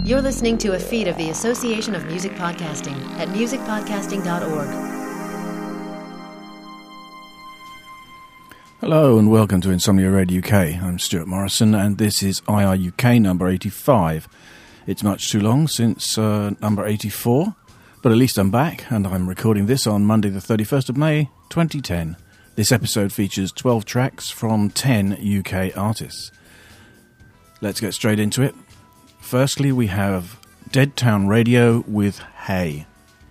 You're listening to a feed of the Association of Music Podcasting at musicpodcasting.org. Hello and welcome to Insomnia Radio UK. I'm Stuart Morrison and this is IRUK number 85. It's much too long since number 84, but at least I'm back and I'm recording this on Monday the 31st of May 2010. This episode features 12 tracks from 10 UK artists. Let's get straight into it. Firstly, we have Dead Town Radio with Hey.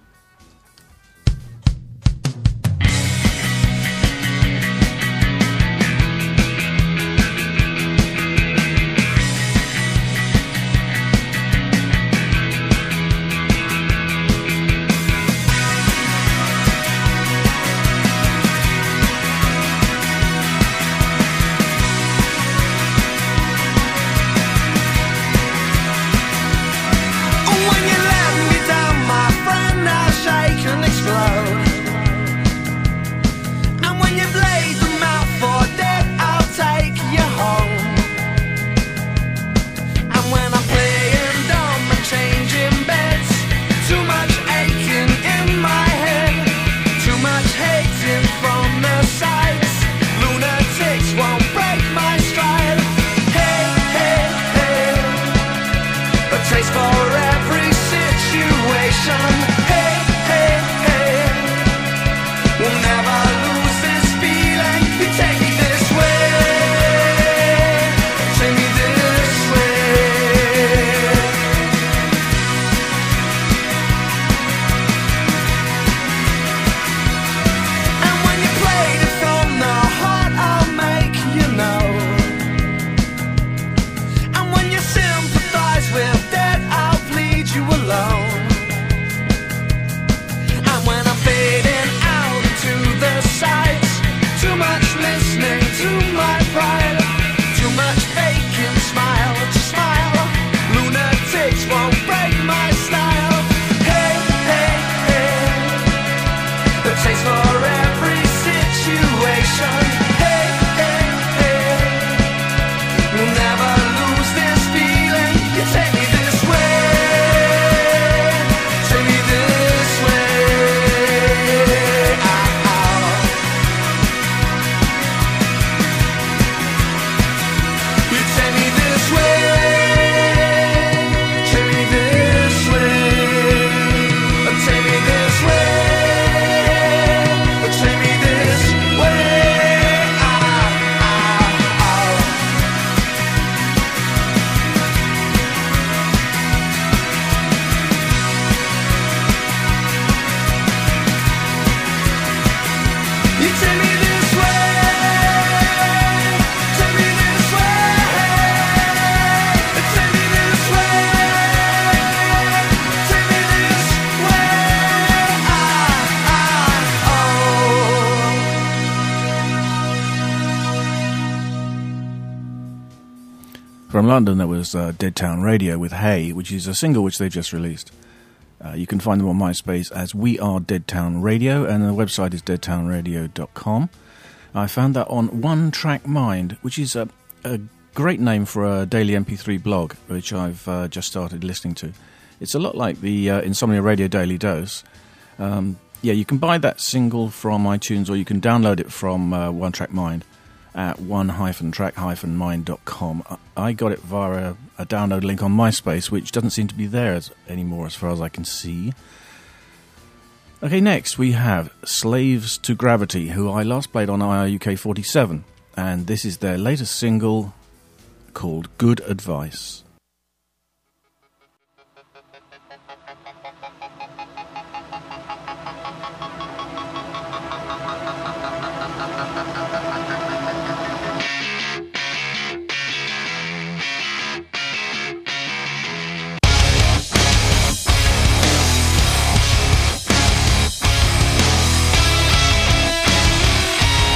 From London, there was Dead Town Radio with Hey, which is a single which they just released. You can find them on MySpace as We Are Dead Town Radio, and the website is deadtownradio.com. I found that on One Track Mind, which is a great name for a daily MP3 blog, which I've just started listening to. It's a lot like the Insomnia Radio Daily Dose. You can buy that single from iTunes, or you can download it from One Track Mind at one-track-mind.com. I got it via a download link on MySpace, which doesn't seem to be there anymore as far as I can see. Okay, next we have Slaves to Gravity, who I last played on IRUK 47, and this is their latest single called Good Advice.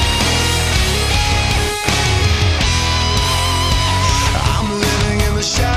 Shadow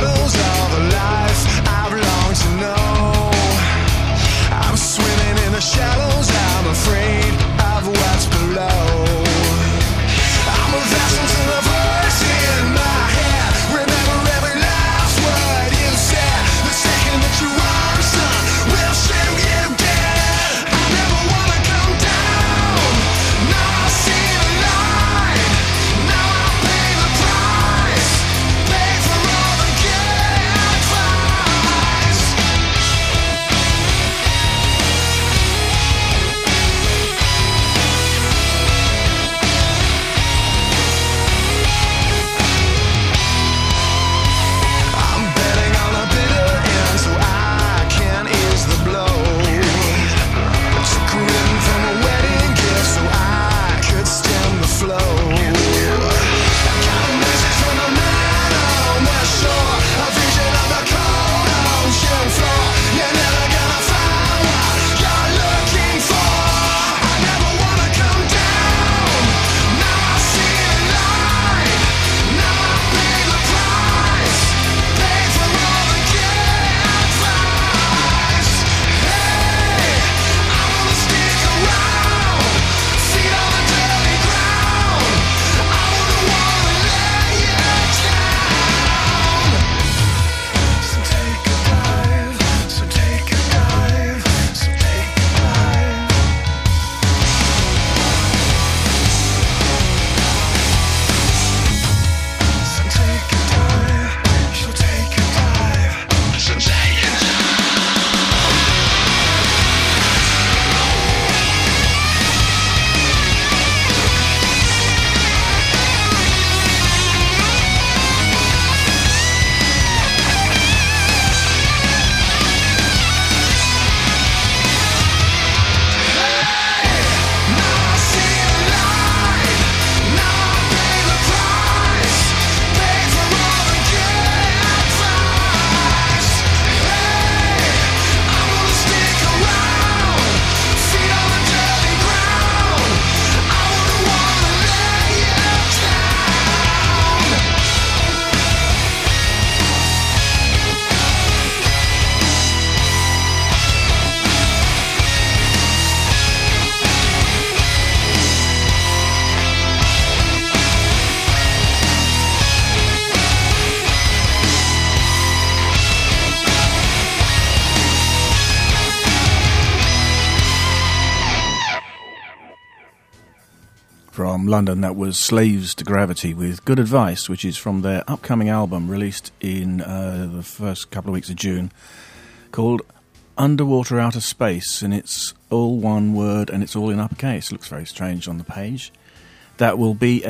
from London. That was Slaves to Gravity with Good Advice, which is from their upcoming album released in the first couple of weeks of June, called Underwater Outer Space, and it's all one word and it's all in uppercase. Looks very strange on the page. That will be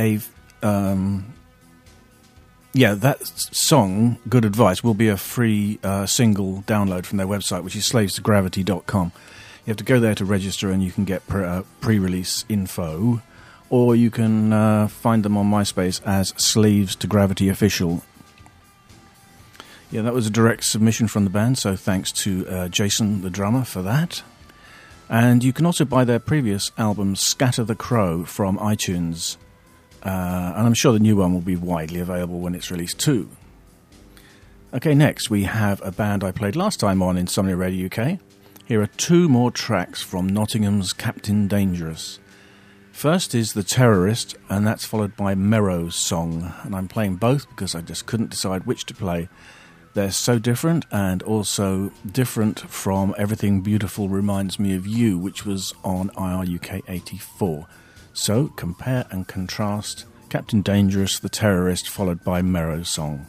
that song, Good Advice, will be a free single download from their website, which is slavestogravity.com. You have to go there to register and you can get pre-release info, or you can find them on MySpace as Slaves to Gravity Official. Yeah, that was a direct submission from the band, so thanks to Jason, the drummer, for that. And you can also buy their previous album, Scatter the Crow, from iTunes. And I'm sure the new one will be widely available when it's released too. Okay, next we have a band I played last time on Insomnia Radio UK. Here are two more tracks from Nottingham's Captain Dangerous. First is The Terrorist, and that's followed by Merrow's Song. And I'm playing both because I just couldn't decide which to play. They're so different, and also different from Everything Beautiful Reminds Me of You, which was on IR UK 84. So, compare and contrast Captain Dangerous, The Terrorist, followed by Merrow's Song.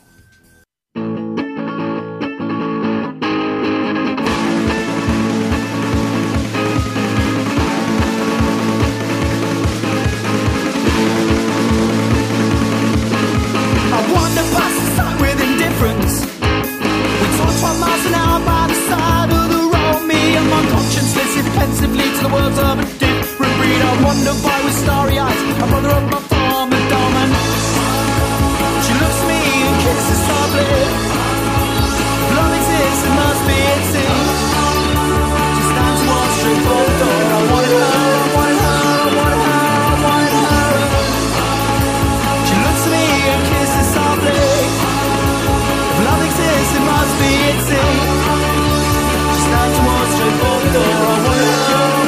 Pensively to the words of a different breed. I wonder why with starry eyes a brother of my former dominant. She looks at me and kisses softly. If love exists, it must be it seems. She stands and walks straight for the door. I wanted her, I wanted her, I wanted her, I wanted her. She looks at me and kisses softly. If love exists, it must be it seems. She stands and walks straight for the door. I wanted her.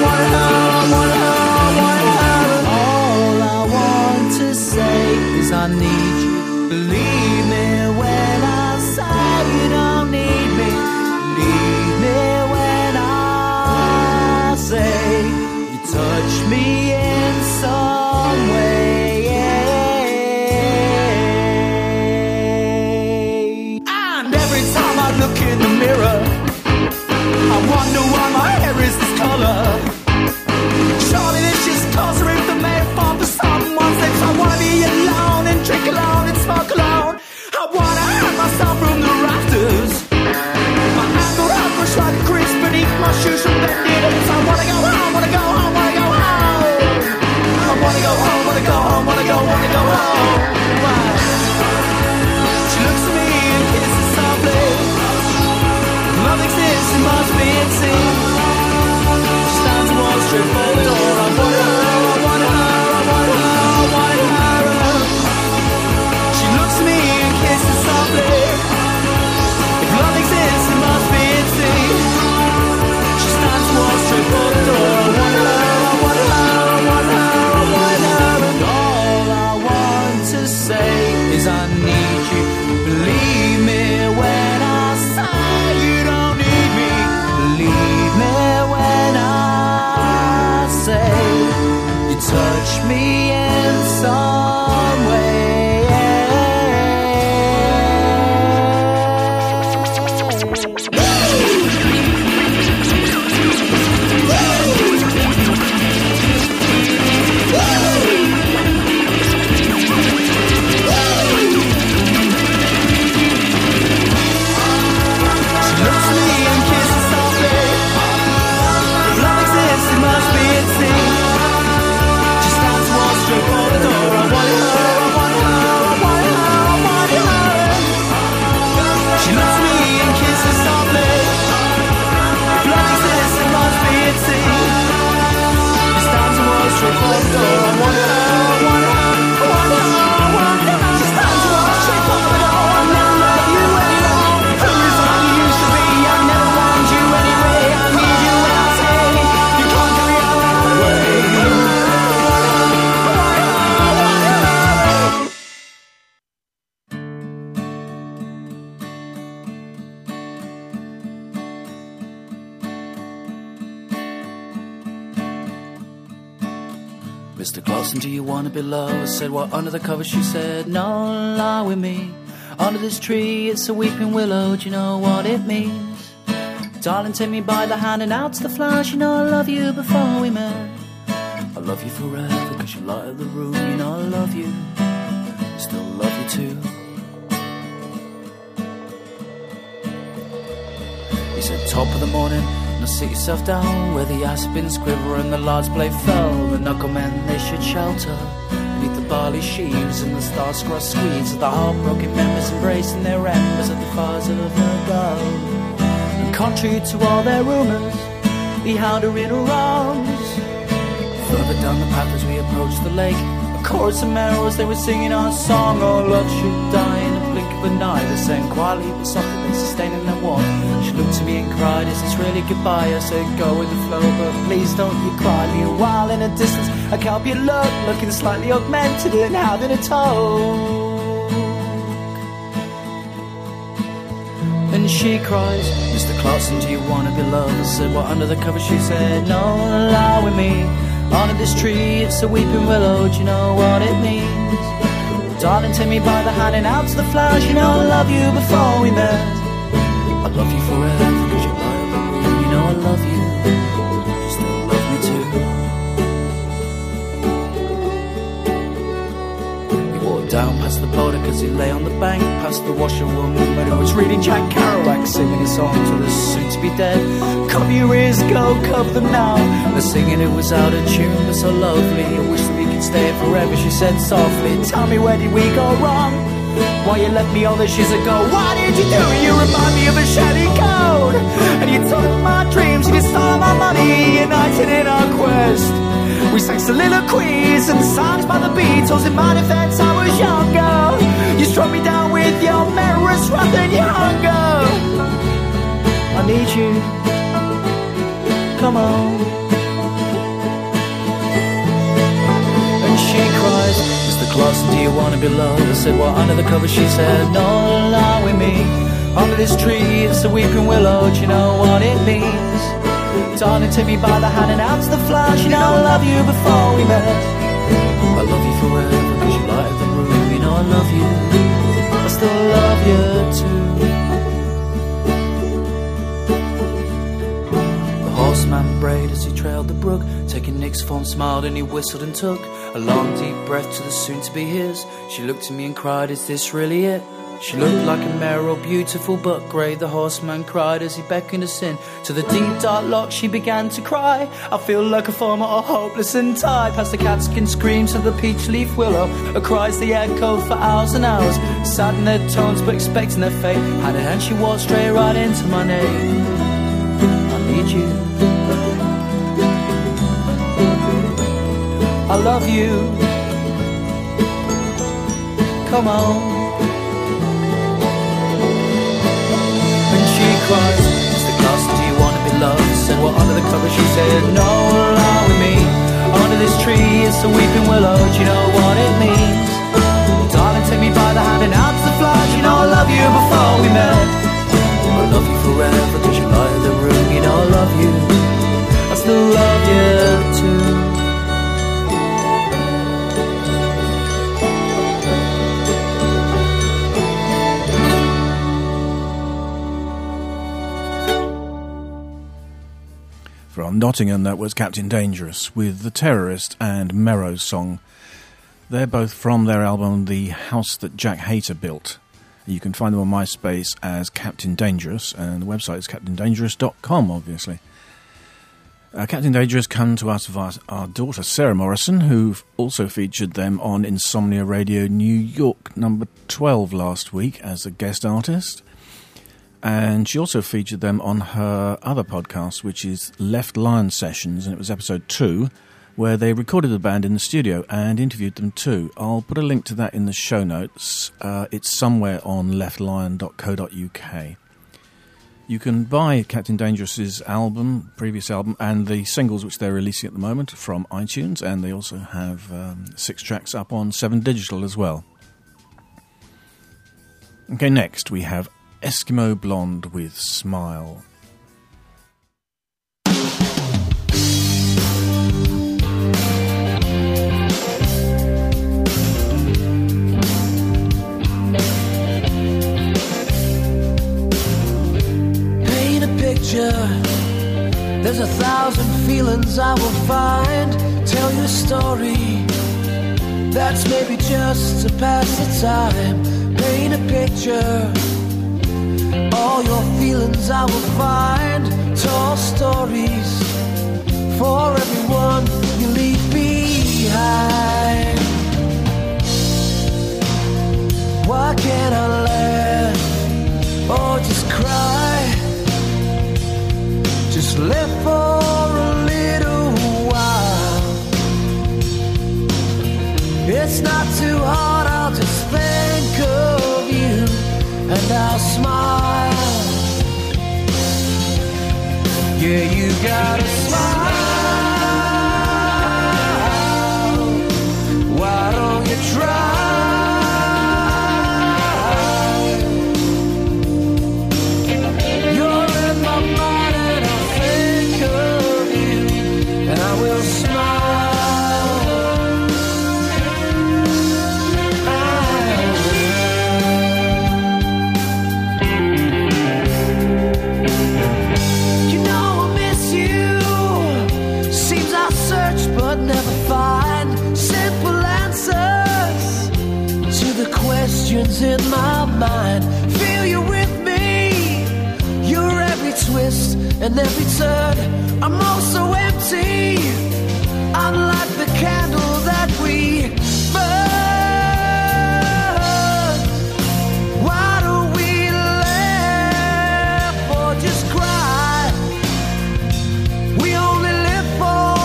I need you, believe me when I say you don't need me. Believe me when I say you touch me in some way. And every time I look in the mirror, I wonder why my hair is this color. Surely this just cause a roof that made a fall for someone's lips. I wanna be alone and drink alone and smoke alone. I wanna hang myself from the rafters. My ankle rush like a crease beneath my shoes from bending hips. I wanna go home, wanna go home, wanna go home. I wanna go home, wanna go home, wanna go home. Why? She looks at me and kisses softly. Love exists, it must be it seems. She stands and walks straight for the door. I want her, I want her, I want her, I want her. She looks at me and kisses softly. Mr. Clarkson, do you want to be loved? I said, well, under the cover, she said, no, lie with me. Under this tree, it's a weeping willow, do you know what it means? Darling, take me by the hand and out to the flowers, you know I love you before we met. I love you forever, cause you light up the room, you know I love you. I still love you too. He said, top of the morning, now sit yourself down where the aspens quiver and the large blade fell. The knucklemen, they should shelter beneath the barley sheaves and the star-crossed squeeze of the heartbroken members embracing their embers at the fires of her girl. And contrary to all their rumours, he held her in her arms. Further down the path as we approached the lake, a chorus of merrills, they were singing our song. Oh, love should die in a blink of an eye. They sang quietly but softly, sustaining their warmth. She looked at me and cried, is this really goodbye? I said, go with the flow, but please don't you cry. Me a while in a distance, I can't be looking slightly augmented and having a toke. And she cries, Mr. Clarkson, do you want to be loved? I said, well, under the cover, she said, no, lie with me. Under this tree, it's a weeping willow, do you know what it means? Darling, take me by the hand and out to the flowers, you know I love you before we met. I love you forever, cause you light up the room, you know I love you. You still love me too. He walked down past the border cause he lay on the bank, past the washerwoman who was reading Jack Kerouac, singing his song to the soon-to-be dead. Cover your ears, go cover them now. The singing, it was out of tune but so lovely. I wish that we could stay forever, she said softly. Tell me, where did we go wrong? Why you left me all those years ago? What did you do? You remind me of a shabby code. And you took my dreams and you stole my money. United in our quest, we sang soliloquies and songs by the Beatles. In my defense, I was younger. You struck me down with your murderous wrath and your hunger. I need you, come on. And she cries, Mr. Clarkson, do you want to be loved? I said, well, under the cover, she said, no, lie with me. Under this tree, it's a weeping willow, do you know what it means? Darling, take me by the hand and out to the flowers, you know I love you before we met. I love you forever, cause you light up the room, you know I love you. I still love you too. Horseman brayed as he trailed the brook, taking Nick's phone, smiled and he whistled and took a long deep breath to the soon-to-be his. She looked at me and cried, is this really it? She looked like a merrill, beautiful but grey. The horseman cried as he beckoned us in to the deep dark lock. She began to cry, I feel like a farmer, all hopeless and tied. Past the catskin screams of the peach leaf willow, her cries they echoed for hours and hours. Sad in their tones but expecting their fate. Hand in hand she walked straight right into my name. I need you, I love you, come on. And she cries, Mr. Clarkson, do you want to be loved? I said, well, under the cover, she said, no, lie with me. Under this tree, it's a weeping willow, do you know what it means? Darling, take me by the hand and out to the flowers, you know I love you before we met. I love you forever, cause you light the room, you know I love you. I still love you too. From Nottingham, that was Captain Dangerous with The Terrorist and Merrow's song. They're both from their album The House That Jack Hayter Built. You can find them on MySpace as Captain Dangerous, and the website is captaindangerous.com, obviously. Captain Dangerous come to us via our daughter Sarah Morrison, who also featured them on Insomnia Radio New York number 12 last week as a guest artist. And she also featured them on her other podcast, which is Left Lion Sessions, and it was episode 2, where they recorded the band in the studio and interviewed them too. I'll put a link to that in the show notes. It's somewhere on leftlion.co.uk. You can buy Captain Dangerous's album, previous album, and the singles which they're releasing at the moment from iTunes, and they also have 6 tracks up on 7 Digital as well. Okay, next we have Eskimo Blonde with Smile. There's 1,000 feelings I will find. Tell you a story that's maybe just to pass the time. Paint a picture. All your feelings I will find. Tall stories for everyone you leave behind. Why can't I laugh or just cry? Just live for a little while. It's not too hard, I'll just think of you and I'll smile. Yeah, you gotta smile. Why don't you try? You're in my mind and I'll think of you and I will smile. But never find simple answers to the questions in my mind. Feel you with me, you're every twist and every turn. I'm also empty, unlike the candle that we burn. Why don't we laugh or just cry? We only live for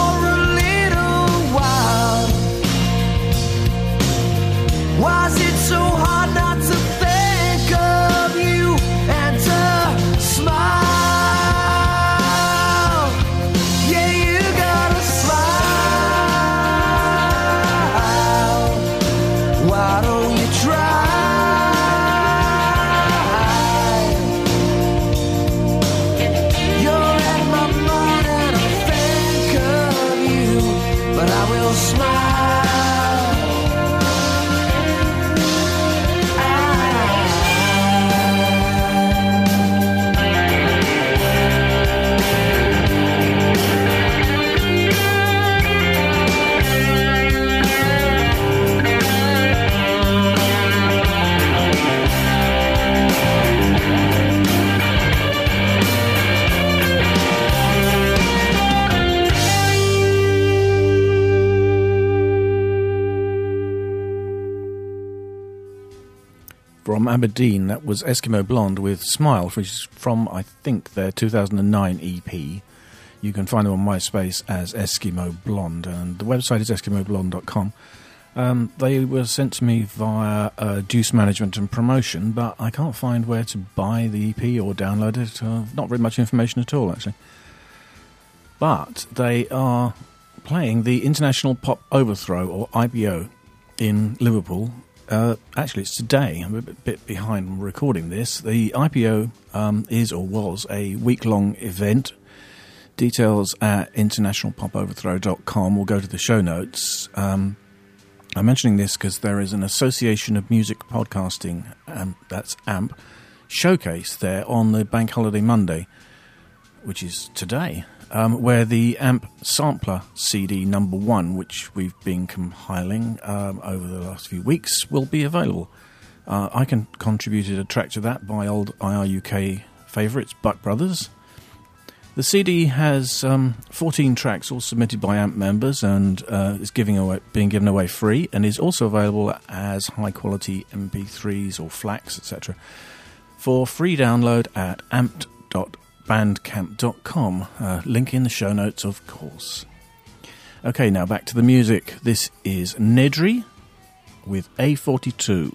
why is it so hard not to think of you and to smile? Yeah, you gotta smile. Why don't you try? You're at my mind and I think of you, but I will smile. From Aberdeen, that was Eskimo Blonde with Smile, which is from, I think, their 2009 EP. You can find them on MySpace as Eskimo Blonde, and the website is eskimoblonde.com. They were sent to me via Deuce Management and Promotion, but I can't find where to buy the EP or download it. Not very much information at all, actually. But they are playing the International Pop Overthrow, or IPO, in Liverpool. Actually, it's today. I'm a bit behind recording this. The IPO is or was a week-long event. Details at internationalpopoverthrow.com. We'll go to the show notes. I'm mentioning this because there is an Association of Music Podcasting, that's AMP, showcase there on the Bank Holiday Monday, which is today, where the AMP Sampler CD number 1, which we've been compiling over the last few weeks, will be available. I contributed a track to that by old IR UK favourites, Buck Brothers. The CD has 14 tracks, all submitted by AMP members, and is being given away free, and is also available as high-quality MP3s or FLACs, etc., for free download at amp.bandcamp.com. Link in the show notes, of course. Okay, now back to the music. This is Nedry with A42.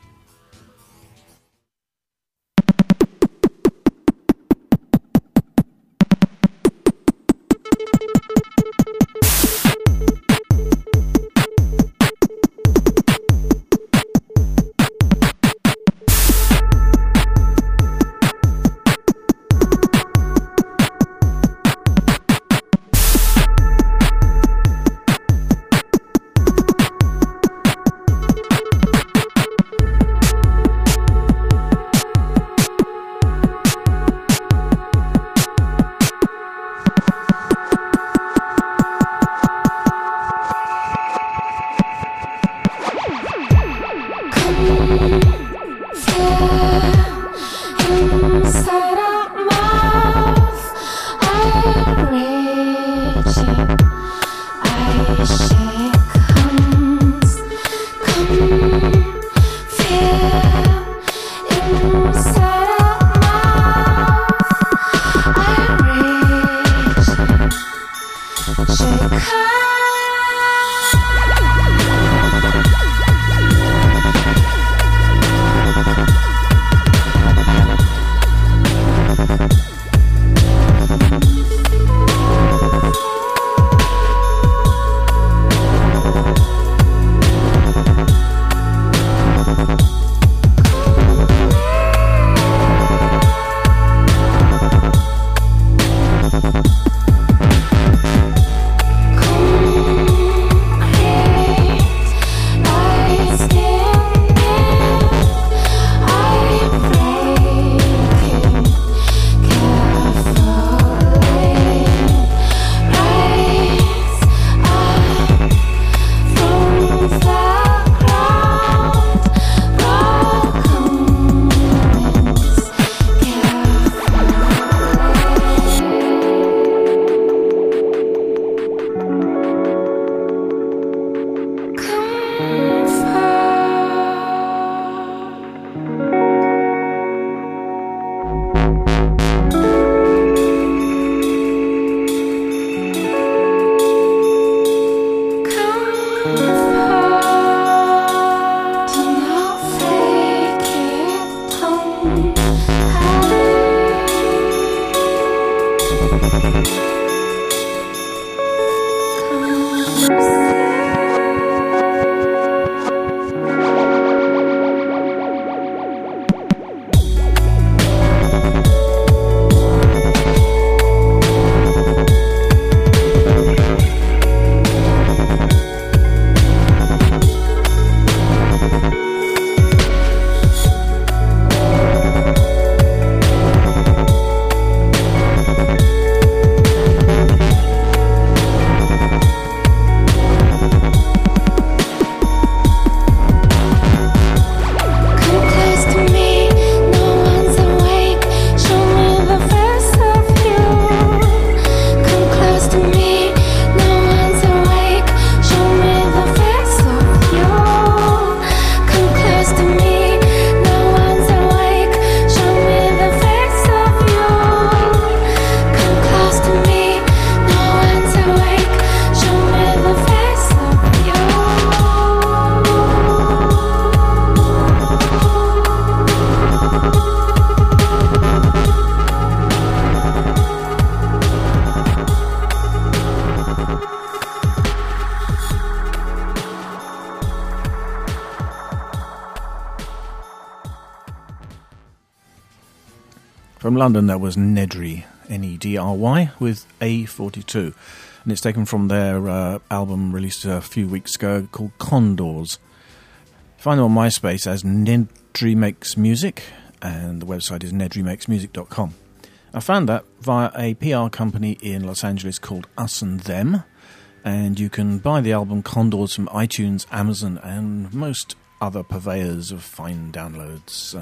From London, that was Nedry, Nedry, with A42. And it's taken from their album released a few weeks ago called Condors. Find them on MySpace as Nedry Makes Music, and the website is nedrymakesmusic.com. I found that via a PR company in Los Angeles called Us and Them, and you can buy the album Condors from iTunes, Amazon, and most other purveyors of fine downloads.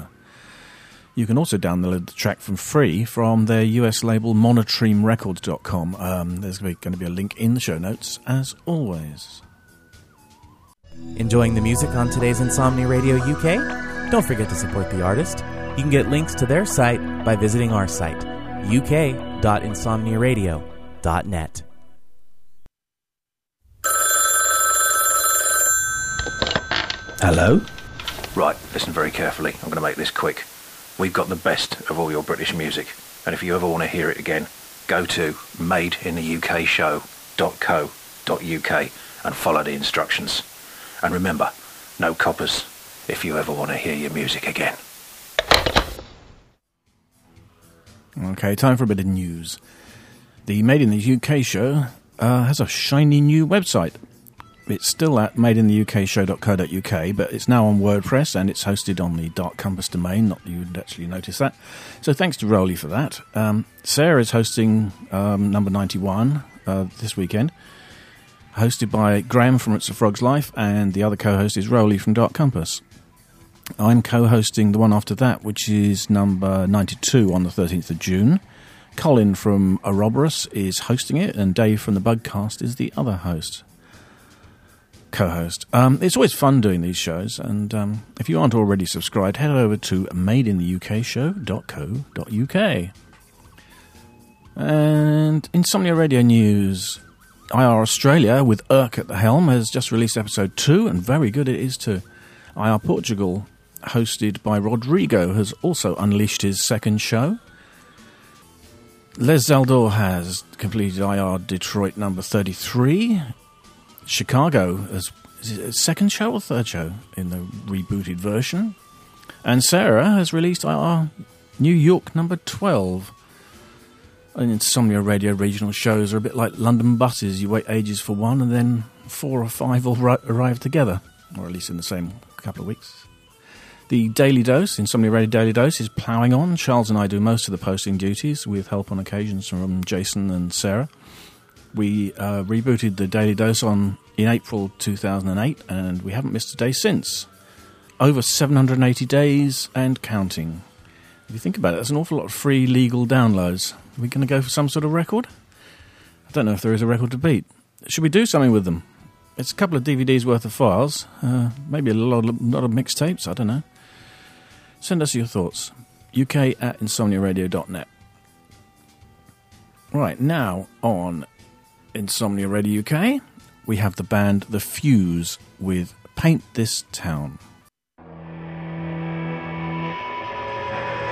You can also download the track from free from their US label monotremerecords.com. There's going to be a link in the show notes, as always. Enjoying the music on today's Insomnia Radio UK? Don't forget to support the artist. You can get links to their site by visiting our site, uk.insomniaradio.net. Hello? Right, listen very carefully. I'm going to make this quick. We've got the best of all your British music, and if you ever want to hear it again, go to madeintheukShow.co.uk and follow the instructions. And remember, no coppers if you ever want to hear your music again. Okay, time for a bit of news. The Made in the UK show has a shiny new website. It's still at madeintheukShow.co.uk, but it's now on WordPress and it's hosted on the Dark Compass domain. Not that you'd actually notice that. So thanks to Rowley for that. Sarah is hosting number 91 this weekend, hosted by Graham from It's a Frog's Life, and the other co-host is Rowley from Dark Compass. I'm co-hosting the one after that, which is number 92 on the 13th of June. Colin from Ouroboros is hosting it, and Dave from the Bugcast is the other co-host. It's always fun doing these shows, and if you aren't already subscribed, head over to madeintheukShow.co.uk. And Insomnia Radio News. IR Australia, with Urk at the helm, has just released episode 2, and very good it is too. IR Portugal, hosted by Rodrigo, has also unleashed his second show. Les Zaldor has completed IR Detroit number 33. Chicago, is it a second show or third show in the rebooted version? And Sarah has released IR New York number 12. And Insomnia Radio regional shows are a bit like London buses. You wait ages for one and then 4 or 5 all arrive together, or at least in the same couple of weeks. The Daily Dose, Insomnia Radio Daily Dose, is ploughing on. Charles and I do most of the posting duties, with help on occasions from Jason and Sarah. We rebooted the Daily Dose in April 2008, and we haven't missed a day since. Over 780 days and counting. If you think about it, that's an awful lot of free legal downloads. Are we going to go for some sort of record? I don't know if there is a record to beat. Should we do something with them? It's a couple of DVDs worth of files, maybe a lot of mixtapes, I don't know. Send us your thoughts. uk@insomniaradio.net. Right, now on Insomnia Radio UK, we have the band The Fuse with Paint This Town.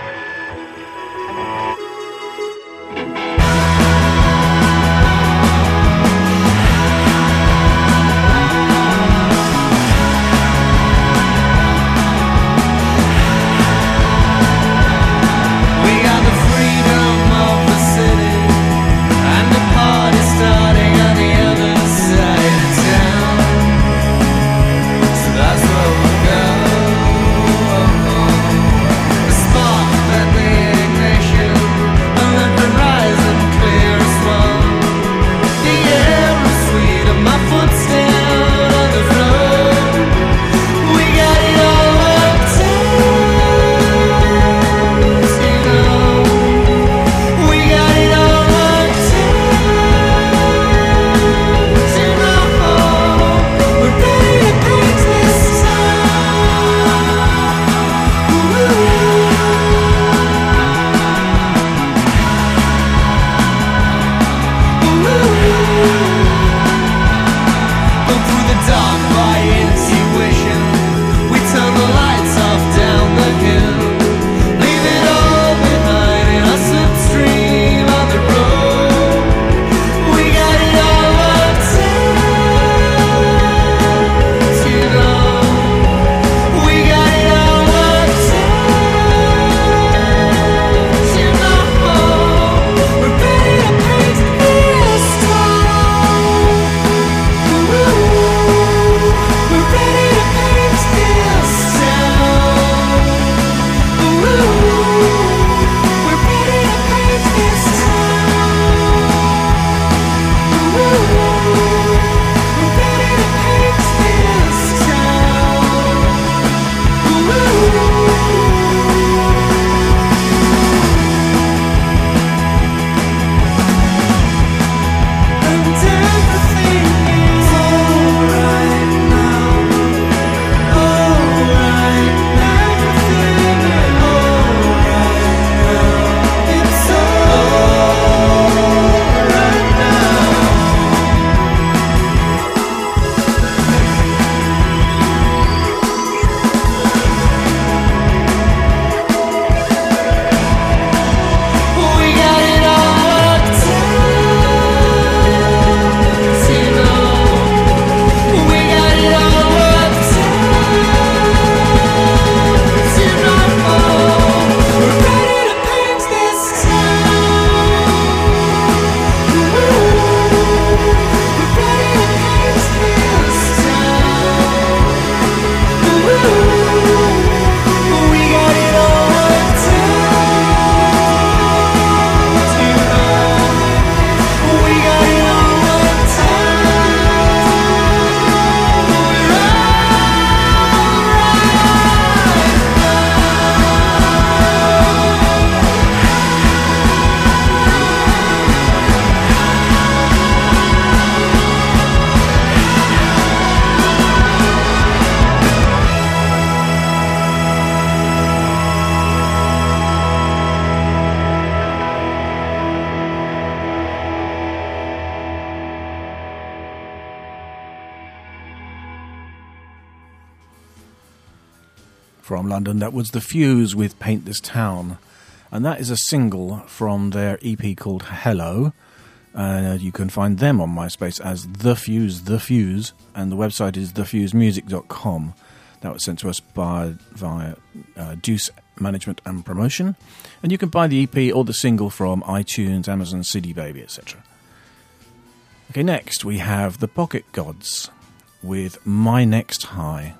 from London. That was The Fuse with Paint This Town. And that is a single from their EP called Hello. You can find them on MySpace as The Fuse, and the website is thefusemusic.com. That was sent to us via Deuce Management and Promotion. And you can buy the EP or the single from iTunes, Amazon, CD Baby, etc. Okay, next we have the Pocket Gods with My Next High.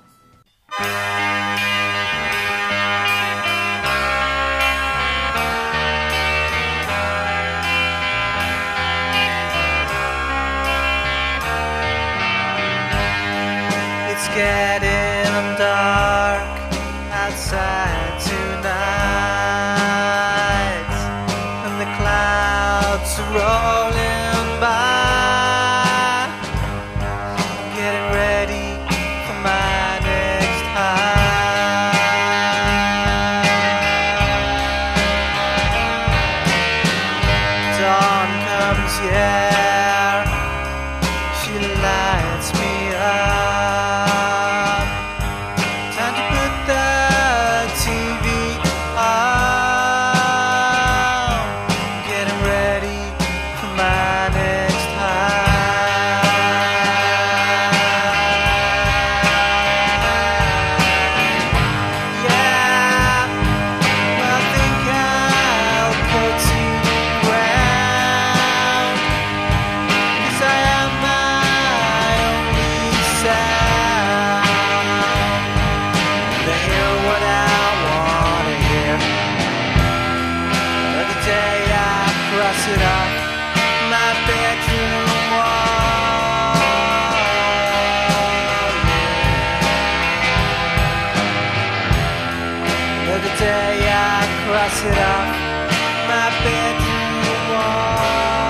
It's getting dark outside tonight, and the clouds are rolling by, getting ready for my next high. Dawn comes, yeah, she lights me up. Time to put the TV on, getting ready for my next high. Yeah, well, I think I'll go to ground, 'cause I am my only sound. To hear what I wanna hear. The day I cross it off my bedroom wall. The day I cross it off my bedroom wall.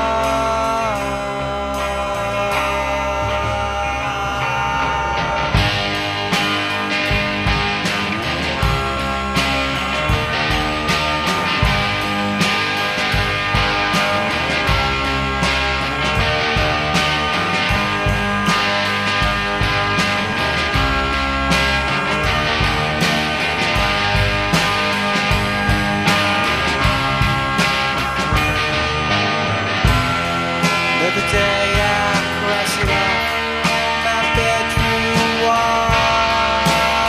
The day I cross it off my bedroom wall.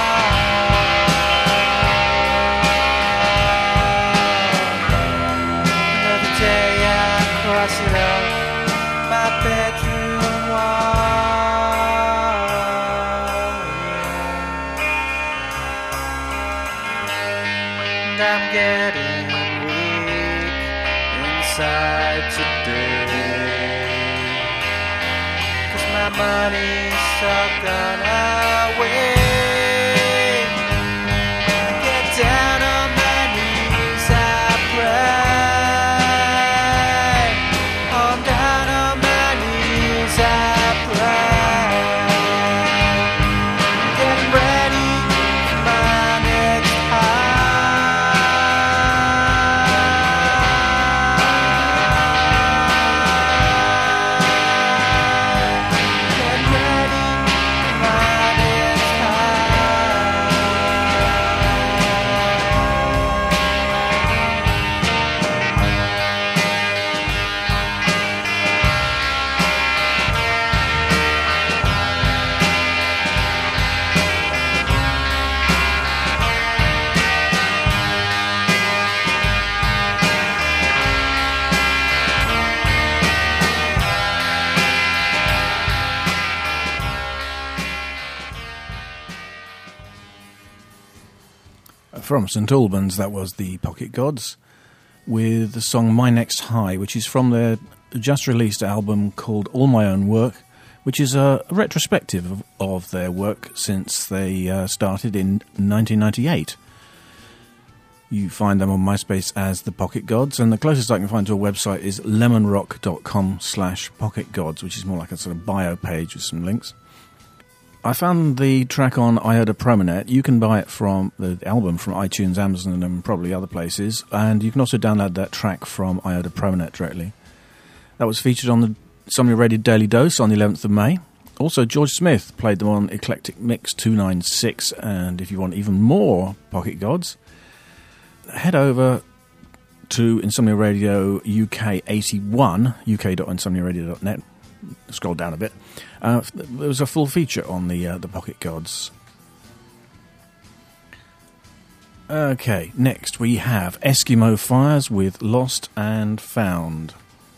Another day I cross it off my bedroom wall. And I'm getting weak inside today. My money's all gone away. Get down on my knees, I pray. I'm down on my knees, I pray. Getting ready for my next From St Albans, that was the Pocket Gods with the song My Next High, which is from their just-released album called All My Own Work, which is a retrospective of their work since they started in 1998. You find them on MySpace as the Pocket Gods, and the closest I can find to a website is lemonrock.com/pocketgods, which is more like a sort of bio page with some links. I found the track on Iota Promenade. You can buy it from the album from iTunes, Amazon, and probably other places. And you can also download that track from Iota Promenade directly. That was featured on the Somnia Radio Daily Dose on the 11th of May. Also, George Smith played them on Eclectic Mix 296, and if you want even more Pocket Gods, head over to Insomnia Radio UK 81, uk.insomniaradio.net. Scroll down a bit. There was a full feature on the Pocket Gods. Okay, next we have Eskimo Fires with Lost and Found.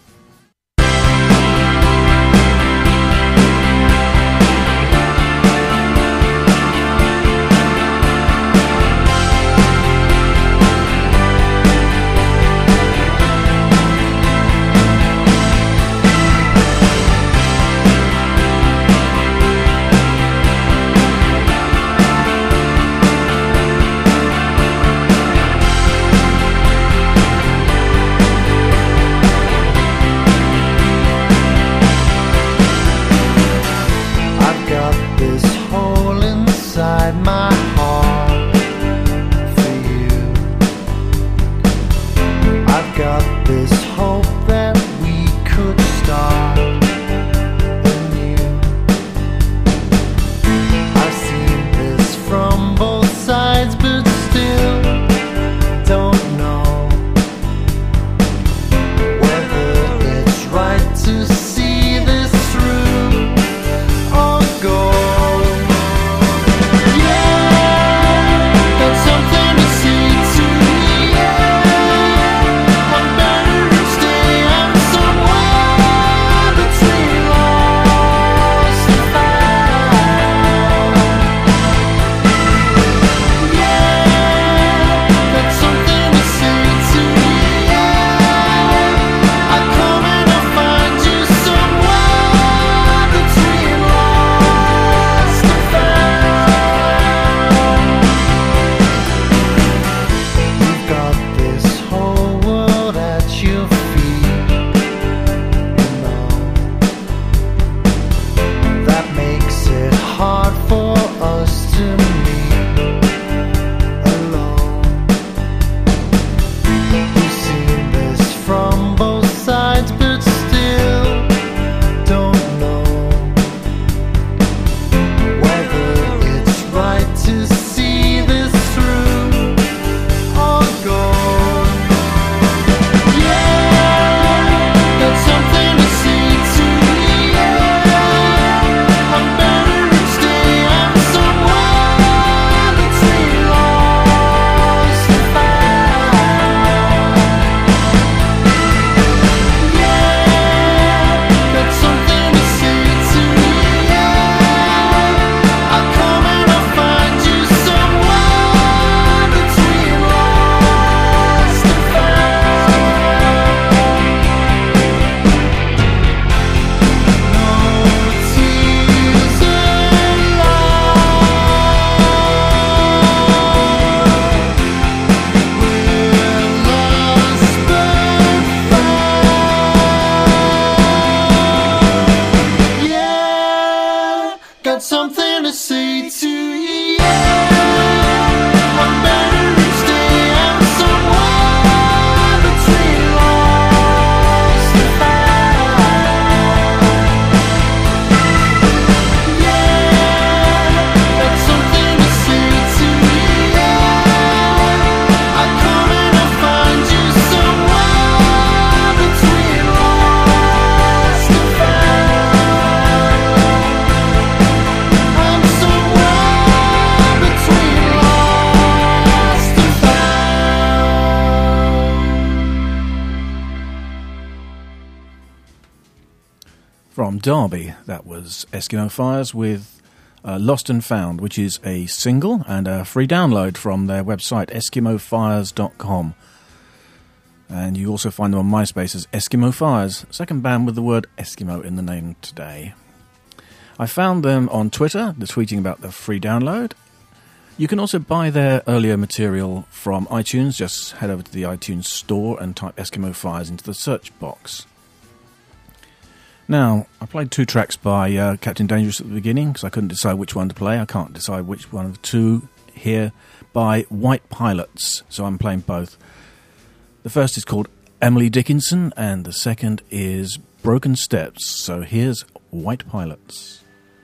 From Derby, that was Eskimo Fires with Lost and Found, which is a single and a free download from their website, eskimofires.com. And you also find them on MySpace as Eskimo Fires, second band with the word Eskimo in the name today. I found them on Twitter, they're tweeting about the free download. You can also buy their earlier material from iTunes. Just head over to the iTunes store and type Eskimo Fires into the search box. Now, I played two tracks by Captain Dangerous at the beginning because I couldn't decide which one to play. I can't decide which one of the two here by White Pilots, so I'm playing both. The first is called Emily Dickinson and the second is Broken Steps. So here's White Pilots.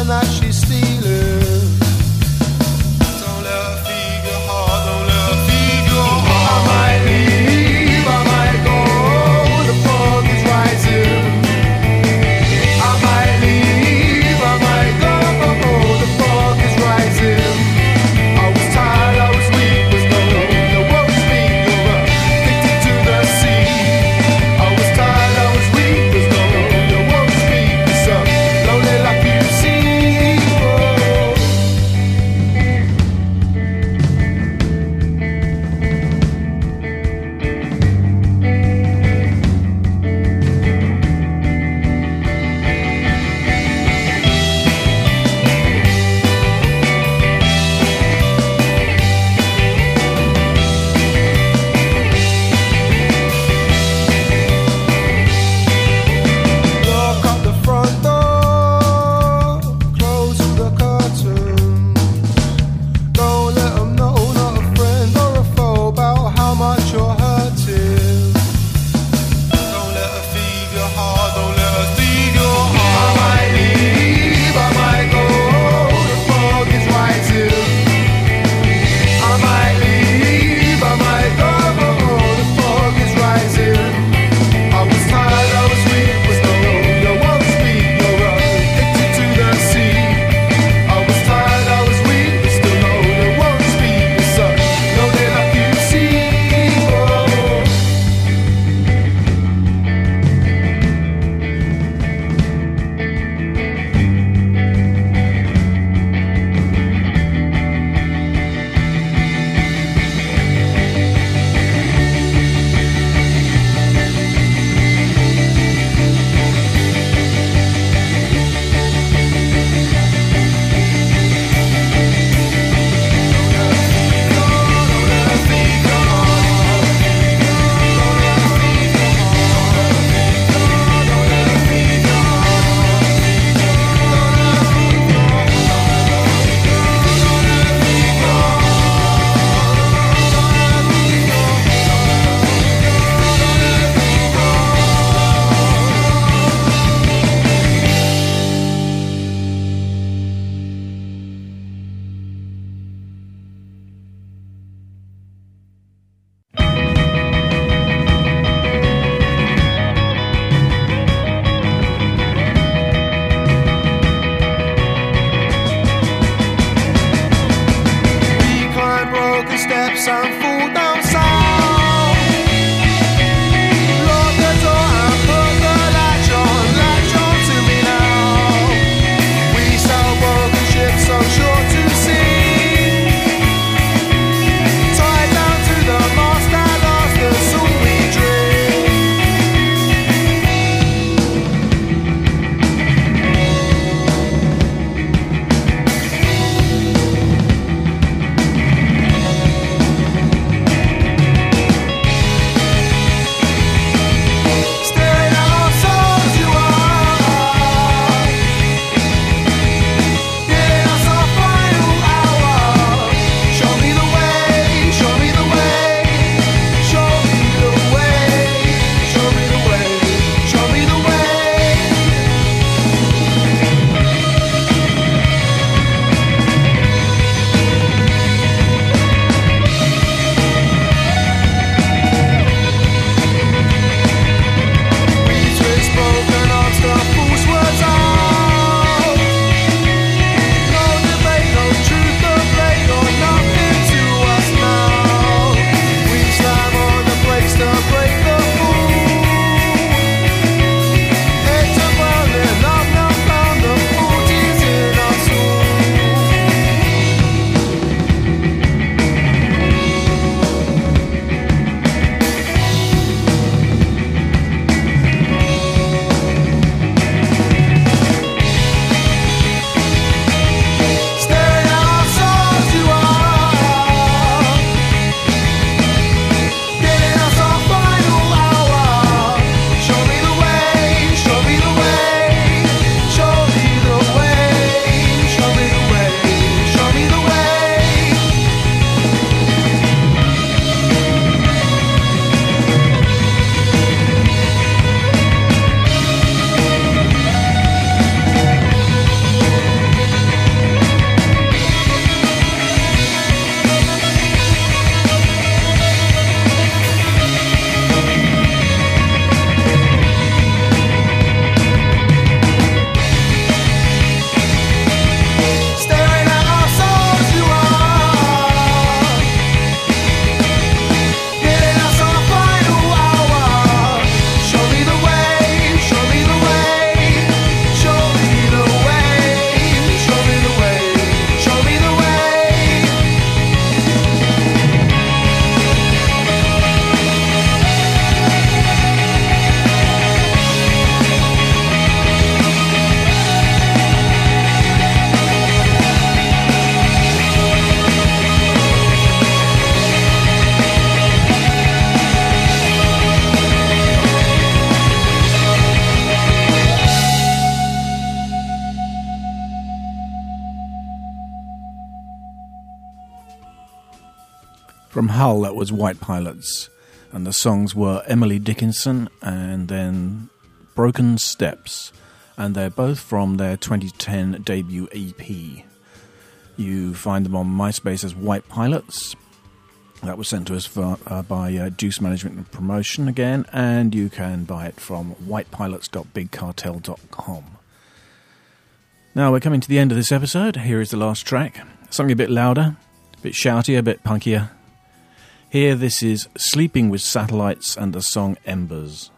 something that she's stealing. Don't let her feed your heart, don't let her feed your heart. I might leave, I might go, the fog is rising. I might leave, I might go, the fog is rising. I was tired, I was weak, was no one speak. You're addicted to the sea. I was tired, I was weak, was no one speak. You're so lonely like you see. From Hull, that was White Pilots, and the songs were Emily Dickinson and then Broken Steps, and they're both from their 2010 debut EP. You find them on MySpace as White Pilots. That was sent to us by Juice Management and Promotion again, and you can buy it from whitepilots.bigcartel.com. Now we're coming to the end of this episode. Here is the last track. Something a bit louder, a bit shoutier, a bit punkier. Here, this is Sleeping with Satellites and the song Embers.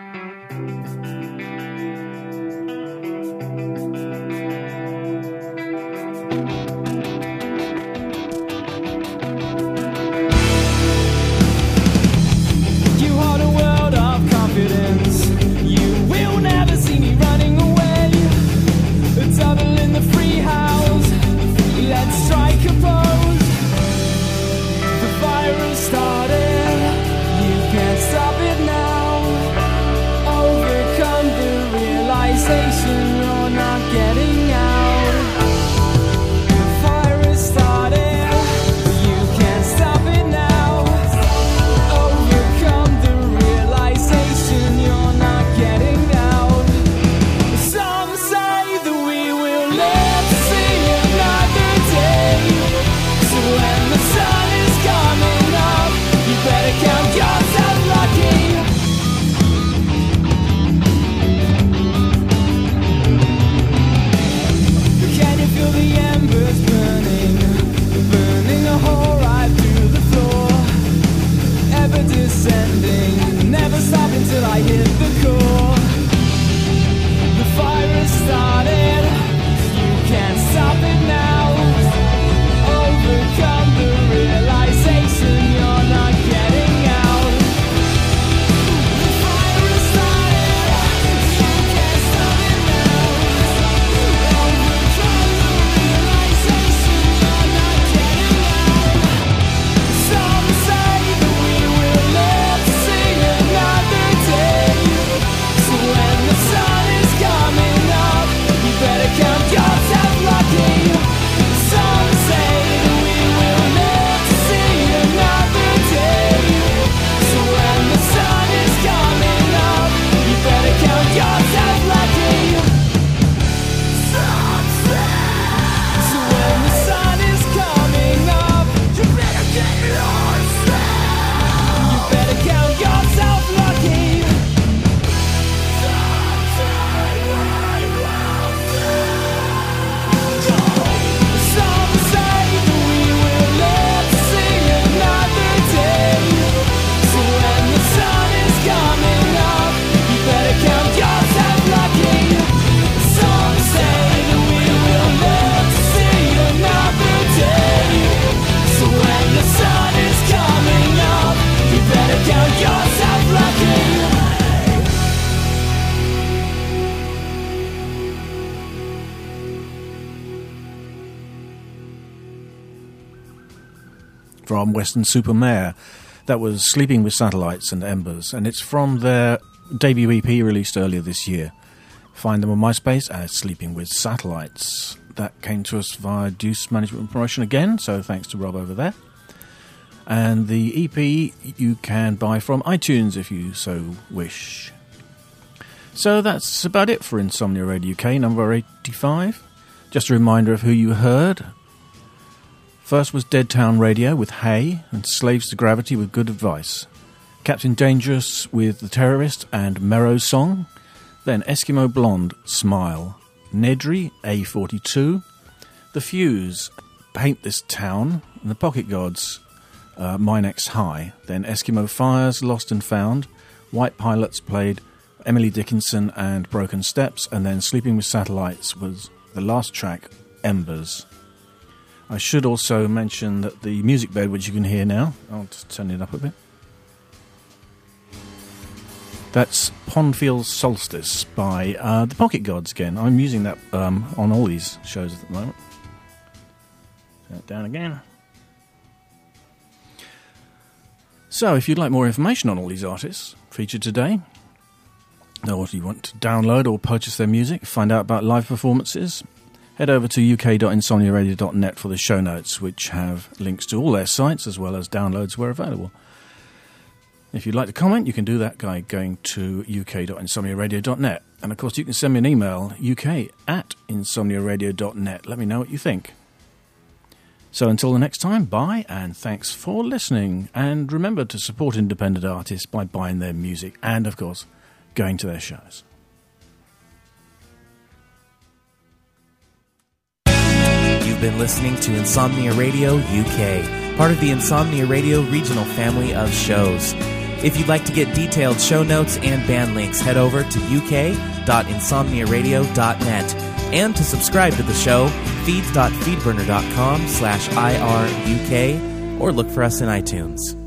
From Weston-super-Mare. That was Sleeping with Satellites and Embers, and it's from their debut EP released earlier this year. Find them on MySpace as Sleeping with Satellites. That came to us via Juice Management and Promotion again, so thanks to Rob over there. And the EP you can buy from iTunes if you so wish. So that's about it for Insomnia Radio UK number 85. Just a reminder of who you heard. First was Dead Town Radio with Hey and Slaves to Gravity with Good Advice. Captain Dangerous with The Terrorist and Merrow's Song. Then Eskimo Blonde, Smile. Nedry, A42. The Fuse, Paint This Town. And the Pocket Gods, Minex High. Then Eskimo Fires, Lost and Found. White Pilots played Emily Dickinson and Broken Steps. And then Sleeping with Satellites was the last track, Embers. I should also mention that the music bed, which you can hear now, I'll just turn it up a bit. That's Pondfield Solstice by the Pocket Gods again. I'm using that on all these shows at the moment. Turn it down again. So, if you'd like more information on all these artists featured today, or if you want to download or purchase their music, find out about live performances, head over to uk.insomniaradio.net for the show notes, which have links to all their sites as well as downloads where available. If you'd like to comment, you can do that by going to uk.insomniaradio.net. And, of course, you can send me an email, uk@insomniaradio.net. Let me know what you think. So until the next time, bye, and thanks for listening. And remember to support independent artists by buying their music and, of course, going to their shows. You've been listening to Insomnia Radio UK, part of the Insomnia Radio regional family of shows. If you'd like to get detailed show notes and band links, head over to uk.insomniaradio.net. And to subscribe to the show, feeds.feedburner.com/IRUK, or look for us in iTunes.